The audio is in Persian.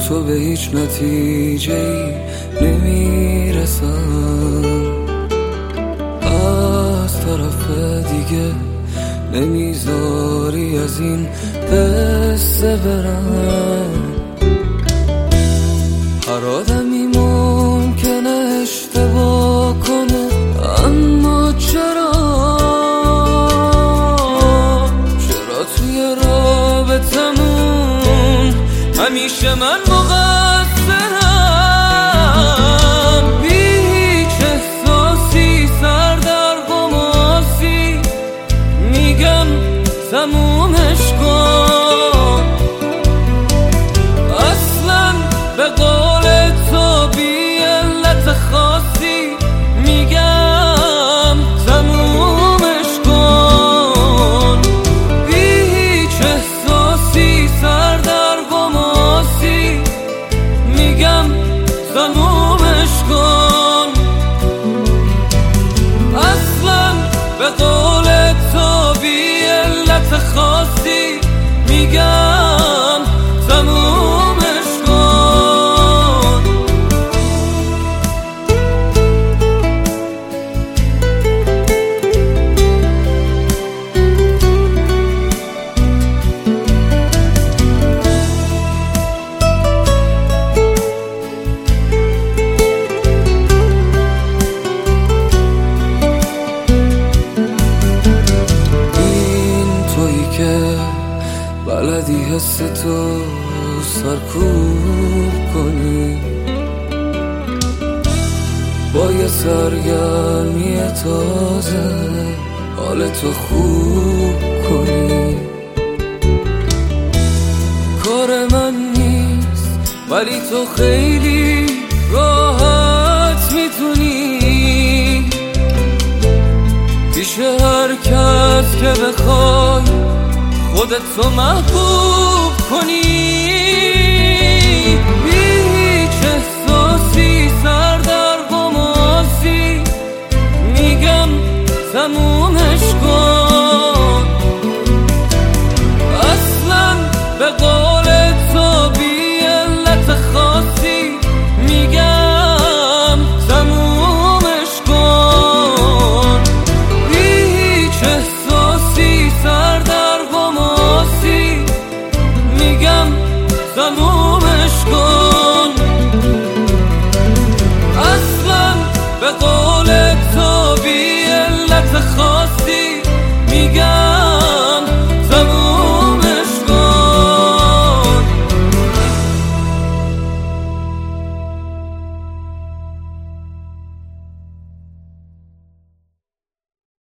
تو به هیچ نتیجه‌ای نمیرسم، از طرف دیگه نمیذاری از این قصه برم. هر آدمی ممکنه اشتباه کنه، اما چرا توی رابطمون همیشه من مقصرم؟ بی هیچ احساسی سر در غماسی میگم تمومش کن. اصلا به قول تو بی علت خاصی میگم تمومش کن. بی هیچ احساسی سر در غماسی میگم تمومش کن. اصلا به قول تو بی علت خاصی میگم تمومش کن. بلدی حس تو سرکوب کنی، با یه سرگرمی تازه حال تو خوب کنی. کار من نیست ولی تو خیلی راحت میتونی پیش هر کس که بخوای خودتو محبوب کنی. بی هیچ احساسی سر در غماسی میگم تمومش کن. اصلا به قول تو بی علت خاصی میگم تمومش کن. بی هیچ احساسی سر در غماسی میگم تمومش کن. اصلا به قول تو بی علت خاصی میگم